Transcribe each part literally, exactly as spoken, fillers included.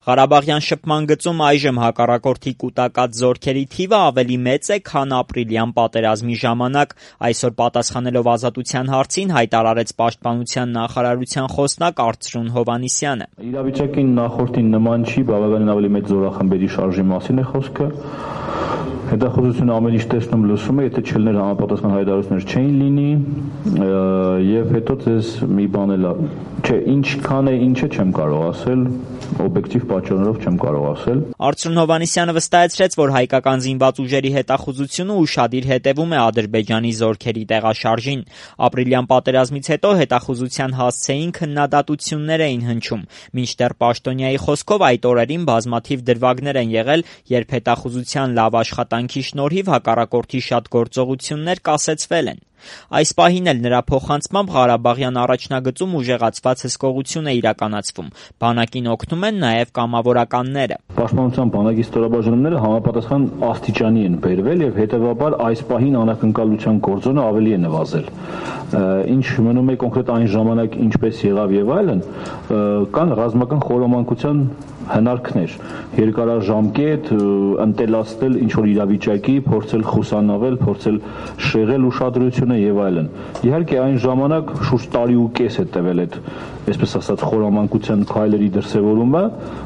Ղարաբաղյան շփման գծում այժմ հակառակորդի կուտակած զորքերի թիվը ավելի մեծ է, քան ապրիլյան պատերազմի ժամանակ, այսօր պատասխանելով Ազատության հարցին հայտարարեց Պաշտպանության նախարարության խոսնակ Արծրուն Հովհաննիսյանը։ Իրավիճակին նախորդին նման չի, բավականին ավելի մեծ զորախմբերի շարժի մասին է խոսքը։ Հետախուզությունը ամեն ինչ տեսնում լսում է, եթե չլներ համապատասխան հայտարարություններ չէին լինի, եւ հետո ձեզ մի բան էլ չէ, ինչքան է, ինչը չեմ կարող ասել, օբյեկտիվ պատճառներով չեմ կարող ասել։ Արծրուն Հովհաննիսյանը վստահեցրեց, որ հայկական զինված ուժերի հետախուզությունը ուշադիր հետևում է Ադրբեջանի զորքերի տեղաշարժին։ Ապրիլյան պատերազմից հետո հետախուզության հասցեին քննադատություններ էին հնչում, մինչդեռ Պաշտոնյայի խոսքով այդ օրերին բազմաթիվ դրվագներ են եղել, երբ հետախուզության լավ աշխատանքի շնորհիվ հակառակորդի շատ գործողություններ կասեցվել են։ Այս պահին էլ նրա փոխանցմամբ Ղարաբաղյան առաջնագծում ուժեղացված հսկողություն է իրականացվում։ Բանակին օգնում են նաև կամավորականները։ Պաշտպանության բանակի ստորաբաժանումները համապատասխան աստիճանի են բերվել եւ հետեւաբար այս պահին անակնկալության գործոնը ավելի է նվազել։ Ինչ մնում է կոնկրետ այն ժամանակ ինչպես եղավ եւ այլն, կան ռազմական խորամանկության հնարքներ, երկարաժամկետ ընտելացնել ինչ որ իրավիճակի, փորձել խուսանավել, փորձել շեղել ուշադրությունը եւ այլն։ Իհարկե այն ժամանակ շուրջ տարի ու կես է տևել այդ, այսպես ասած, խորամանկության քայլերի դրսևորումը,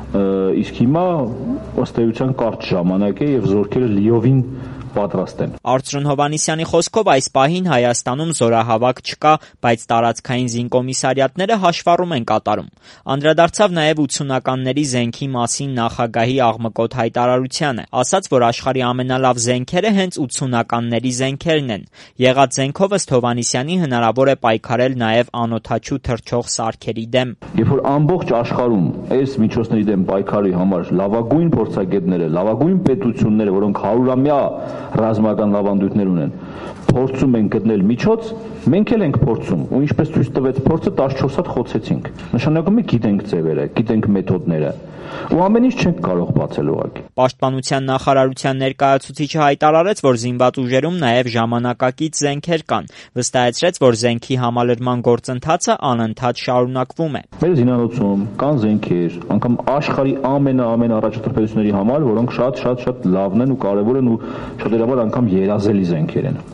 իսկ հիմա ըստ էության կարճ ժամանակ է եւ զորքերը լիովին պատրաստ են։ Արծրուն Հովհաննիսյանի խոսքով այս պահին Հայաստանում զորահավաք չկա, բայց տարածքային զինկոմիսարիատները հաշվառում են կատարում։ Անդրադարձավ նաև ութսունականների զենքի մասին նախագահի աղմկոտ հայտարարությանը, ասաց, որ աշխարհի ամենալավ զենքերը հենց ութսունականների զենքերն են։ Եղած զենքով ըստ Հովհաննիսյանի հնարավոր է պայքարել նաև անօդաչու թռչող սարքերի դեմ։ Երբ որ ամբողջ աշխարհում այս միջոցների դեմ պայքարի համար լավագույն փորձագետները, լավագույն պետությունները, որոնք հարյուրամյա ռազմական լավանդույթներ ունեն, փորձում են գտնել միջոց, մենք էլ ենք փորձում, ու ինչպես ցույց տվեց փորձը տասնչորս հատ խոցեցինք։ Նշանակում է գիտենք ձևերը, գիտենք մեթոդները, ու ամեն ինչ չենք կարող բացել ուղղակի։ Պաշտպանության նախարարության ներկայացուցիչը հայտարարեց, որ զինված ուժերում նաև ժամանակակից զենքեր կան, վստահեցրեց, որ զենքի համալրման գործընթացը անընդհատ շարունակվում է։ Մեր զինանոցում կան զենքեր, անգամ աշխարհի ամենաամեն առաջատար պետությունների համար, որոնք շատ-շատ-շատ լավն են ու կարևոր են ու շատերաբար անգամ երազելի զենքեր են։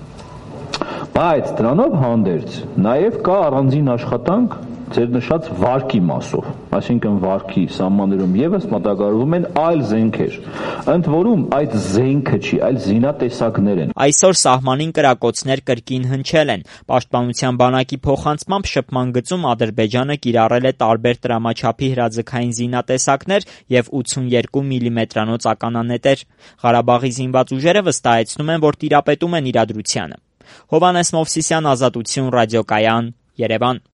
Բայց դրանով հանդերձ նաև կա առանձին աշխատանք ձեր նշած վարկի մասով, այսինքն վարկի սահմաններում եւս մատակարարվում են այլ զենքեր, ընդ որում այդ զենքը չի, այլ զինատեսակներ են։ Այսօր սահմանին կրակոցներ կրկին հնչել են։ Պաշտպանության բանակի փոխանցմամբ շփման գծում Ադրբեջանը կիրառել է տարբեր տրամաչափի հրաձգային զինատեսակներ եւ ութսունյոթ միլիմետրանոց ականանետեր։ Ղարաբաղի զինված ուժերը վստահեցնում են, որ տիրապետում են իրադրությանը։ Հովհաննես Մովսիսյան, Ազատություն ռադիոկայան, Երևան։